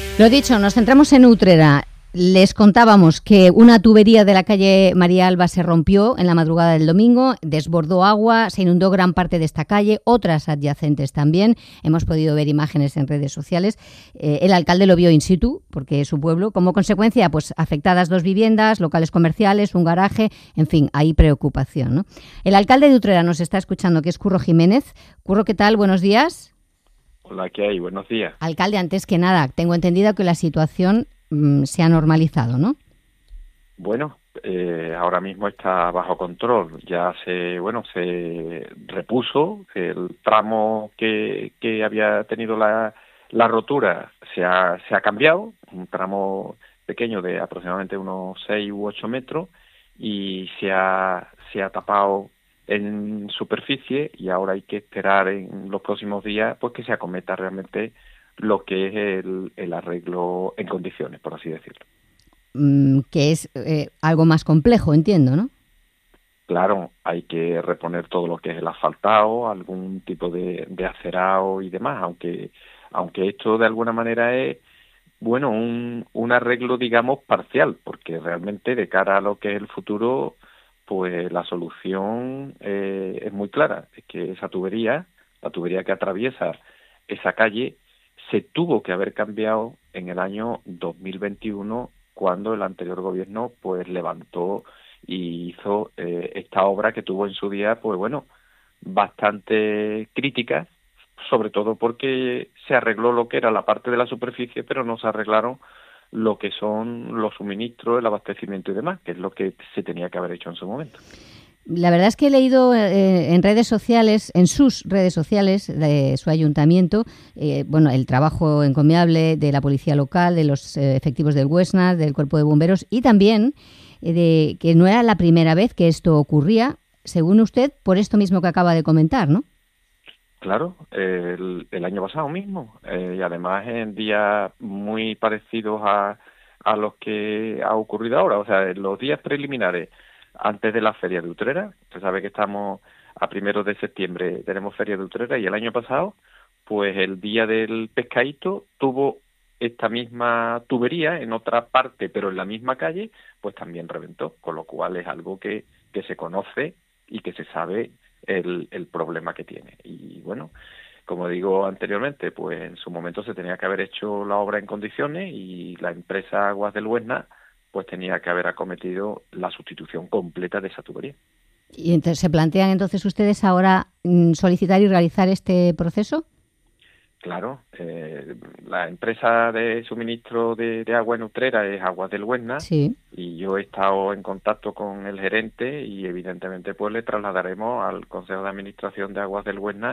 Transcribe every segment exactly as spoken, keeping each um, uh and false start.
Lo dicho, nos centramos en Utrera. Les contábamos que una tubería de la calle María Alba se rompió en la madrugada del domingo, desbordó agua, se inundó gran parte de esta calle, otras adyacentes también. Hemos podido ver imágenes en redes sociales. Eh, el alcalde lo vio in situ, porque es su pueblo. Como consecuencia, pues afectadas dos viviendas, locales comerciales, un garaje, en fin, hay preocupación, ¿no? El alcalde de Utrera nos está escuchando, que es Curro Jiménez. Curro, ¿qué tal? Buenos días. Hola, ¿qué hay? Buenos días. Alcalde, antes que nada, tengo entendido que la situación se ha normalizado, ¿no? Bueno, eh, ahora mismo está bajo control. Ya se, bueno, se repuso el tramo que, que había tenido la, la rotura, se ha, se ha cambiado, un tramo pequeño de aproximadamente unos seis u ocho metros, y se ha, se ha tapado en superficie, y ahora hay que esperar en los próximos días pues que se acometa realmente lo que es el, el arreglo en condiciones, por así decirlo. Mm, que es eh, algo más complejo, entiendo, ¿no? Claro, hay que reponer todo lo que es el asfaltado, algún tipo de, de acerado y demás, aunque aunque esto de alguna manera es, bueno, un, un arreglo, digamos, parcial, porque realmente de cara a lo que es el futuro, pues la solución eh, es muy clara. Es que esa tubería, la tubería que atraviesa esa calle, se tuvo que haber cambiado en el año dos mil veintiuno, cuando el anterior gobierno pues levantó y hizo eh, esta obra que tuvo en su día, pues bueno, bastante críticas, sobre todo porque se arregló lo que era la parte de la superficie, pero no se arreglaron lo que son los suministros, el abastecimiento y demás, que es lo que se tenía que haber hecho en su momento. La verdad es que he leído eh, en redes sociales, en sus redes sociales de su ayuntamiento, eh, bueno, el trabajo encomiable de la policía local, de los eh, efectivos del Huesna, del cuerpo de bomberos, y también eh, de que no era la primera vez que esto ocurría, según usted, por esto mismo que acaba de comentar, ¿no? Claro, eh, el, el año pasado mismo, eh, y además en días muy parecidos a, a los que ha ocurrido ahora, o sea, en los días preliminares antes de la Feria de Utrera. Usted sabe que estamos a primeros de septiembre, tenemos Feria de Utrera, y el año pasado, pues el día del pescadito tuvo esta misma tubería en otra parte, pero en la misma calle, pues también reventó, con lo cual es algo que, que se conoce y que se sabe el, el problema que tiene. Y bueno, como digo anteriormente, pues en su momento se tenía que haber hecho la obra en condiciones, y la empresa Aguas del Huesna pues tenía que haber acometido la sustitución completa de esa tubería. ¿Y entonces se plantean entonces ustedes ahora mm, solicitar y realizar este proceso? Claro, eh, la empresa de suministro de, de agua en Utrera es Aguas del Huesna, sí. Y yo he estado en contacto con el gerente, y evidentemente pues le trasladaremos al Consejo de Administración de Aguas del Huesna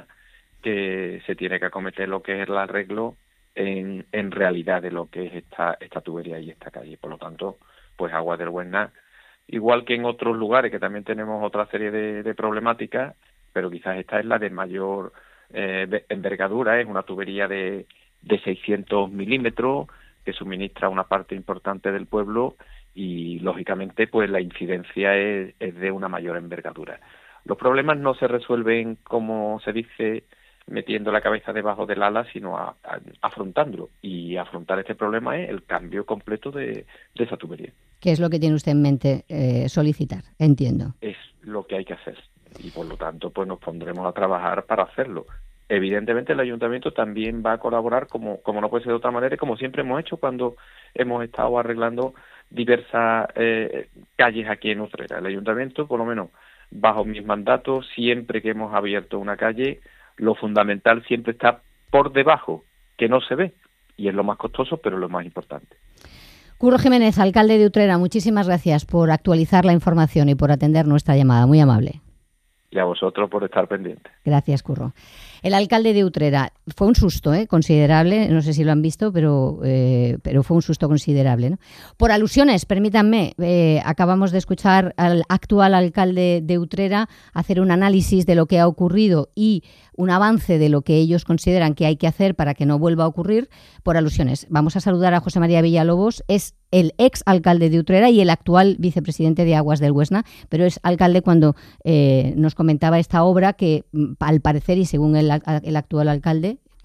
que se tiene que acometer lo que es el arreglo en, en realidad de lo que es esta, esta tubería y esta calle. Por lo tanto, pues Aguas del Huesna, igual que en otros lugares que también tenemos otra serie de, de problemáticas, pero quizás esta es la de mayor eh, envergadura, es una tubería de, de seiscientos milímetros que suministra una parte importante del pueblo, y lógicamente pues la incidencia es, es de una mayor envergadura. Los problemas no se resuelven, como se dice, metiendo la cabeza debajo del ala, sino a, a, afrontándolo. Y afrontar este problema es el cambio completo de, de esa tubería. ¿Qué es lo que tiene usted en mente eh, solicitar? Entiendo. Es lo que hay que hacer, y por lo tanto pues nos pondremos a trabajar para hacerlo. Evidentemente el ayuntamiento también va a colaborar, como, como no puede ser de otra manera, y como siempre hemos hecho cuando hemos estado arreglando diversas eh, calles aquí en Utrera. El ayuntamiento, por lo menos bajo mis mandatos, siempre que hemos abierto una calle, lo fundamental siempre está por debajo, que no se ve, y es lo más costoso, pero lo más importante. Curro Jiménez, alcalde de Utrera, muchísimas gracias por actualizar la información y por atender nuestra llamada. Muy amable. Y a vosotros por estar pendientes. Gracias, Curro. El alcalde de Utrera, fue un susto ¿eh? considerable, no sé si lo han visto, pero, eh, pero fue un susto considerable, ¿no? Por alusiones, permítanme, eh, acabamos de escuchar al actual alcalde de Utrera hacer un análisis de lo que ha ocurrido y un avance de lo que ellos consideran que hay que hacer para que no vuelva a ocurrir. Por alusiones, vamos a saludar a José María Villalobos, es el ex alcalde de Utrera y el actual vicepresidente de Aguas del Huesna, pero es alcalde cuando eh, nos comentaba esta obra que, al parecer, y según el, el actual alcalde,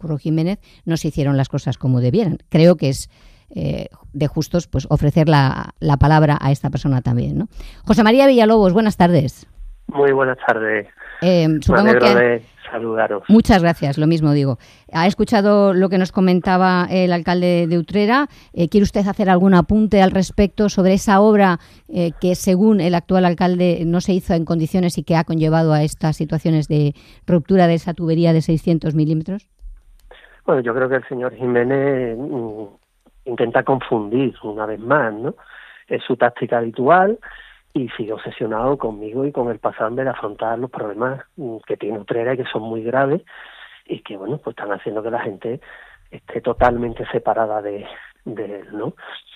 Curro Jiménez, no se hicieron las cosas como debieran. Creo que es eh, de justos pues ofrecer la, la palabra a esta persona también, ¿no? José María Villalobos, buenas tardes. Muy buenas tardes. Eh, supongo Me alegro que... de saludaros. Muchas gracias, lo mismo digo. Ha escuchado lo que nos comentaba el alcalde de Utrera. Eh, ¿Quiere usted hacer algún apunte al respecto sobre esa obra eh, que, según el actual alcalde, no se hizo en condiciones y que ha conllevado a estas situaciones de ruptura de esa tubería de seiscientos milímetros? Bueno, yo creo que el señor Jiménez mm, intenta confundir una vez más, ¿no? Es su táctica habitual y sigue obsesionado conmigo y con el pasado de afrontar los problemas que tiene Utrera y que son muy graves y que, bueno, pues están haciendo que la gente esté totalmente separada de, de él, ¿no?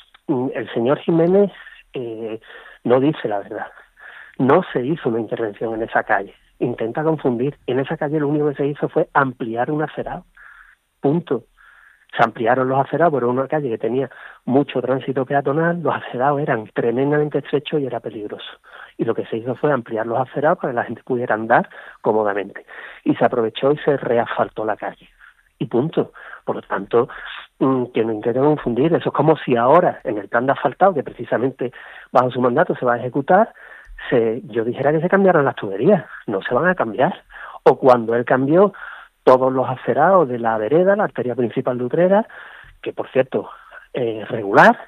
El señor Jiménez eh, no dice la verdad. No se hizo una intervención en esa calle. Intenta confundir. En esa calle lo único que se hizo fue ampliar un acerado. Punto. Se ampliaron los acerados por una calle que tenía mucho tránsito peatonal, los acerados eran tremendamente estrechos y era peligroso. Y lo que se hizo fue ampliar los acerados para que la gente pudiera andar cómodamente. Y se aprovechó y se reasfaltó la calle. Y punto. Por lo tanto, que no intenten confundir. Eso es como si ahora, en el plan de asfaltado, que precisamente bajo su mandato se va a ejecutar, se, yo dijera que se cambiaron las tuberías. No se van a cambiar. O cuando él cambió todos los acerados de la vereda, la arteria principal de Utrera, que por cierto, eh, regular,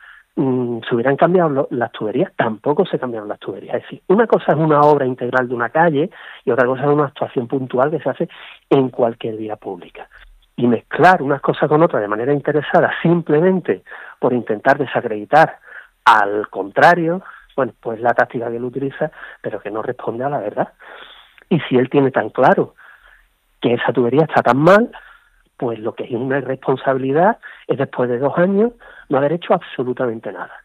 mmm, se hubieran cambiado lo, las tuberías, tampoco se cambiaron las tuberías. Es decir, una cosa es una obra integral de una calle y otra cosa es una actuación puntual que se hace en cualquier vía pública. Y mezclar unas cosas con otras de manera interesada, simplemente por intentar desacreditar al contrario, bueno, pues la táctica que él utiliza, pero que no responde a la verdad. Y si él tiene tan claro que esa tubería está tan mal, pues lo que es una irresponsabilidad es después de dos años no haber hecho absolutamente nada.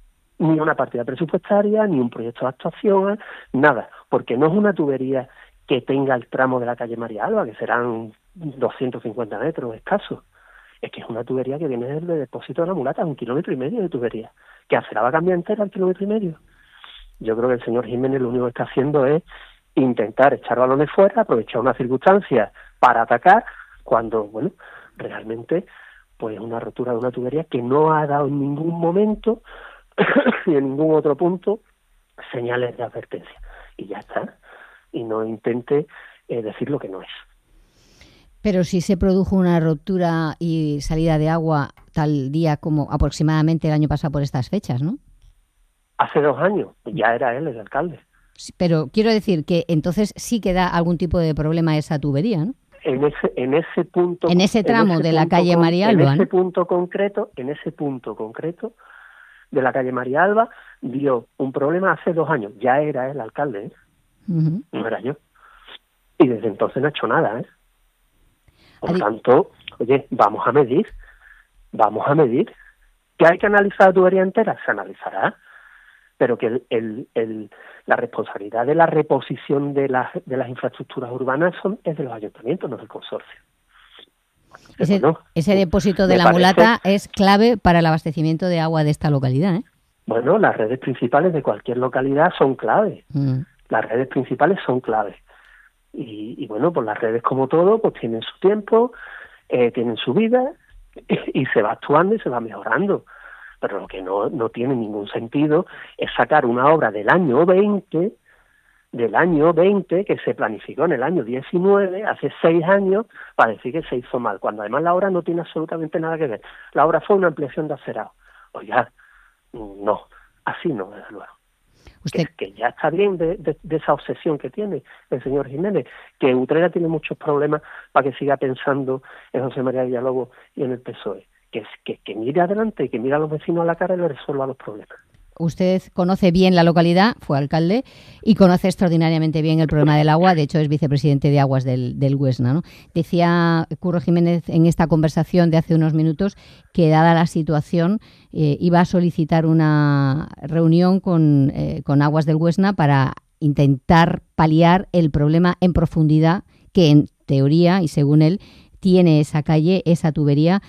Ni una partida presupuestaria, ni un proyecto de actuación, nada. Porque no es una tubería que tenga el tramo de la calle María Alba, que serán doscientos cincuenta metros escasos. Es que es una tubería que viene del depósito de la mulata, un kilómetro y medio de tubería, que aceraba cambia entera al kilómetro y medio. Yo creo que el señor Jiménez lo único que está haciendo es intentar echar balones fuera, aprovechar una circunstancia para atacar, cuando, bueno, realmente, pues una rotura de una tubería que no ha dado en ningún momento y en ningún otro punto señales de advertencia. Y ya está. Y no intente eh, decir lo que no es. Pero si se produjo una ruptura y salida de agua tal día como aproximadamente el año pasado por estas fechas, ¿no? Hace dos años, ya era él el alcalde. Pero quiero decir que entonces sí que da algún tipo de problema esa tubería, ¿no? En ese, en ese punto, en ese tramo en ese de la calle con, María Alba, en ese ¿no? punto concreto, en ese punto concreto de la calle María Alba dio un problema hace dos años. Ya era el alcalde, ¿eh? Uh-huh. No era yo. Y desde entonces no ha hecho nada, ¿eh? Por lo tanto, oye, vamos a medir, vamos a medir. ¿Que hay que analizar la tubería entera? Se analizará. Pero que el, el, el, la responsabilidad de la reposición de las, de las infraestructuras urbanas son, es de los ayuntamientos, no del consorcio. Ese, no, ese depósito de la parece, mulata es clave para el abastecimiento de agua de esta localidad, ¿eh? Bueno, las redes principales de cualquier localidad son claves. Mm. Las redes principales son claves. Y, y bueno, pues las redes como todo, pues tienen su tiempo, eh, tienen su vida y, y se va actuando y se va mejorando. Pero lo que no, no tiene ningún sentido es sacar una obra del año veinte, del año veinte, que se planificó en el año diecinueve, hace seis años, para decir que se hizo mal, cuando además la obra no tiene absolutamente nada que ver. La obra fue una ampliación de acerado. Oiga, no, así no, desde luego. Usted... Que, que ya está bien de, de, de esa obsesión que tiene el señor Jiménez, que Utrera tiene muchos problemas para que siga pensando en José María Villalobos y en el P S O E. Que, que, que mire adelante y que mire a los vecinos a la cara y le resuelva los problemas. Usted conoce bien la localidad, fue alcalde, y conoce extraordinariamente bien el problema del agua. De hecho, es vicepresidente de Aguas del, del Huesna, ¿no? Decía Curro Jiménez en esta conversación de hace unos minutos que, dada la situación, eh, iba a solicitar una reunión con, eh, con Aguas del Huesna para intentar paliar el problema en profundidad que, en teoría, y según él, tiene esa calle, esa tubería.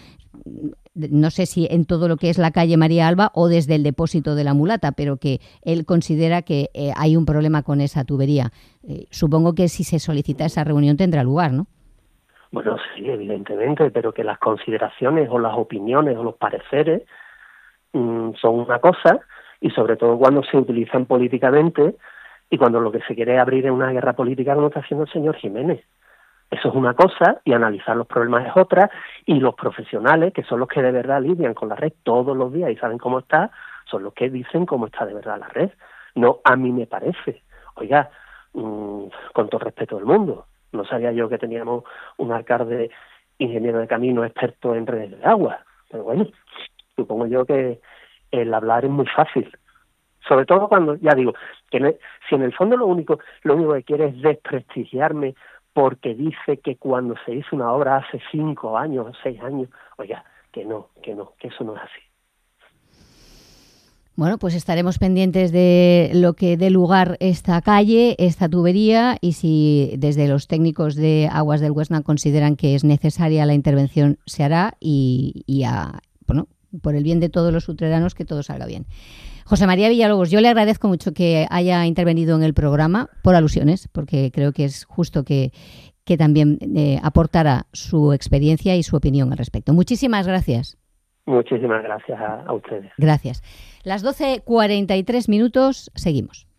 No sé si en todo lo que es la calle María Alba o desde el depósito de la mulata, pero que él considera que eh, hay un problema con esa tubería. Eh, supongo que si se solicita esa reunión tendrá lugar, ¿no? Bueno, sí, evidentemente, pero que las consideraciones o las opiniones o los pareceres mmm, son una cosa, y sobre todo cuando se utilizan políticamente y cuando lo que se quiere abrir es una guerra política como está haciendo el señor Jiménez. Eso es una cosa y analizar los problemas es otra, y los profesionales, que son los que de verdad lidian con la red todos los días y saben cómo está, son los que dicen cómo está de verdad la red. No a mí me parece. Oiga, mmm, con todo respeto del mundo, no sabía yo que teníamos un alcalde ingeniero de camino experto en redes de agua, pero bueno, supongo yo que el hablar es muy fácil. Sobre todo cuando, ya digo, que no, si en el fondo lo único, lo único que quiere es desprestigiarme porque dice que cuando se hizo una obra hace cinco años o seis años, oiga, que no, que no, que eso no es así. Bueno, pues estaremos pendientes de lo que dé lugar esta calle, esta tubería, y si desde los técnicos de Aguas del Huesna consideran que es necesaria la intervención, se hará, y, y a, bueno, por el bien de todos los utreranos, que todo salga bien. José María Villalobos, yo le agradezco mucho que haya intervenido en el programa por alusiones, porque creo que es justo que, que también eh, aportara su experiencia y su opinión al respecto. Muchísimas gracias. Muchísimas gracias a, a ustedes. Gracias. Las doce cuarenta y tres minutos, seguimos.